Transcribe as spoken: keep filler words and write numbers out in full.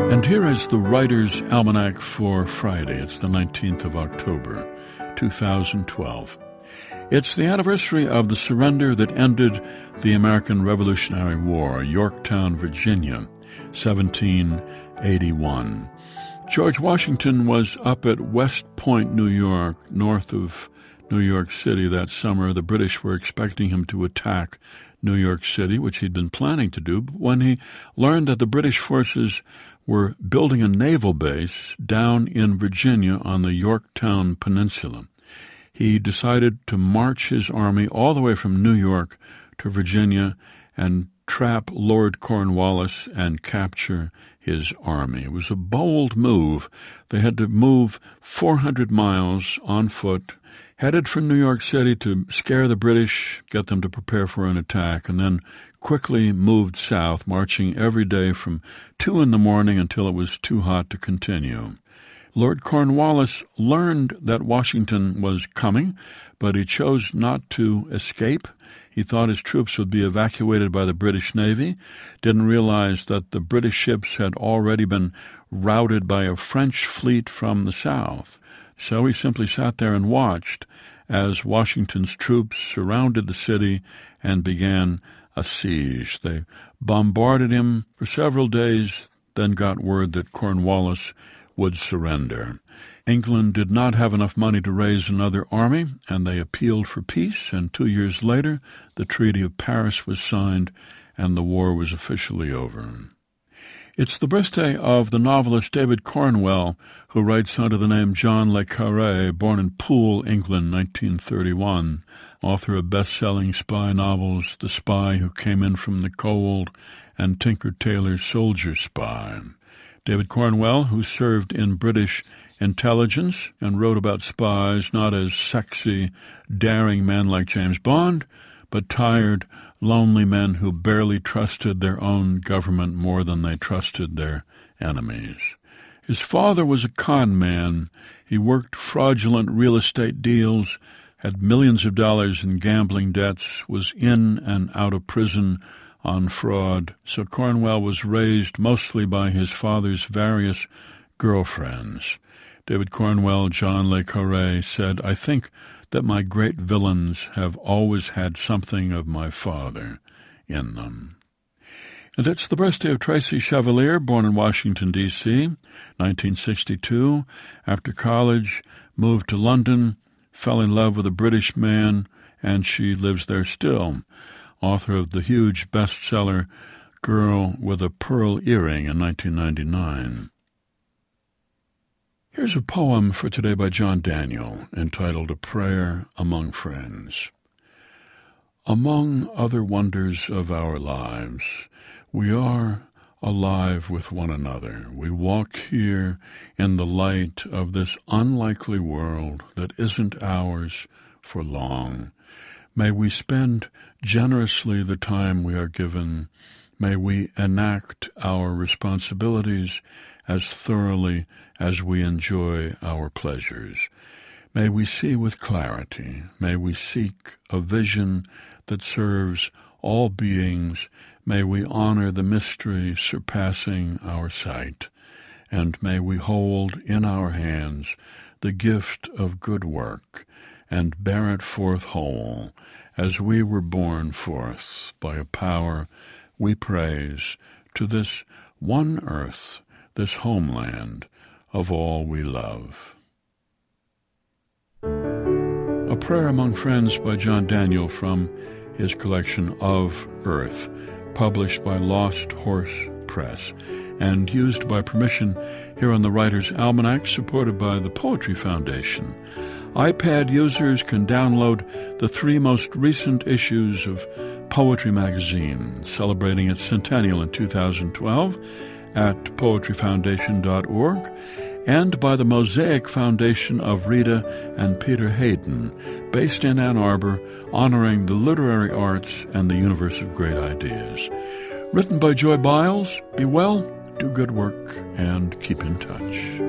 And here is the Writer's Almanac for Friday. It's the nineteenth of October, two thousand twelve. It's the anniversary of the surrender that ended the American Revolutionary War, Yorktown, Virginia, seventeen eighty-one. George Washington was up at West Point, New York, north of New York City that summer. The British were expecting him to attack New York City, which he'd been planning to do, but when he learned that the British forces were building a naval base down in Virginia on the Yorktown Peninsula, he decided to march his army all the way from New York to Virginia and trap Lord Cornwallis and capture his army. It was a bold move. They had to move four hundred miles on foot, headed for New York City to scare the British, get them to prepare for an attack, and then quickly moved south, marching every day from two in the morning until it was too hot to continue. Lord Cornwallis learned that Washington was coming, but he chose not to escape. He thought his troops would be evacuated by the British Navy, didn't realize that the British ships had already been routed by a French fleet from the south. So he simply sat there and watched as Washington's troops surrounded the city and began a siege. They bombarded him for several days, then got word that Cornwallis would surrender. England did not have enough money to raise another army, and they appealed for peace, and two years later, the Treaty of Paris was signed, and the war was officially over. It's the birthday of the novelist David Cornwell, who writes under the name John le Carré, born in Poole, England, nineteen thirty-one, author of best-selling spy novels The Spy Who Came In From the Cold and Tinker Tailor's Soldier Spy. David Cornwell, who served in British intelligence and wrote about spies not as sexy, daring men like James Bond, but tired, lonely men who barely trusted their own government more than they trusted their enemies. His father was a con man. He worked fraudulent real estate deals, had millions of dollars in gambling debts, was in and out of prison on fraud. So Cornwell was raised mostly by his father's various girlfriends. David Cornwell, John le Carré, said, "I think that my great villains have always had something of my father in them." And it's the birthday of Tracy Chevalier, born in Washington, D C, nineteen sixty-two. After college, moved to London, fell in love with a British man, and she lives there still. Author of the huge bestseller Girl with a Pearl Earring in nineteen ninety-nine. Here's a poem for today by John Daniel, entitled A Prayer Among Friends. Among other wonders of our lives, we are alive with one another. We walk here in the light of this unlikely world that isn't ours for long. May we spend generously the time we are given. May we enact our responsibilities as thoroughly as we enjoy our pleasures. May we see with clarity. May we seek a vision that serves all beings. May we honor the mystery surpassing our sight. And may we hold in our hands the gift of good work and bear it forth whole, as we were born forth by a power we praise to this one earth, this homeland of all we love. A Prayer Among Friends by John Daniel from his collection Of Earth, published by Lost Horse Press, and used by permission here on the Writer's Almanac, supported by the Poetry Foundation. iPad users can download the three most recent issues of Poetry Magazine, celebrating its centennial in two thousand twelve, at poetry foundation dot org, and by the Mosaic Foundation of Rita and Peter Hayden, based in Ann Arbor, honoring the literary arts and the universe of great ideas. Written by Joy Biles. Be well, do good work, and keep in touch.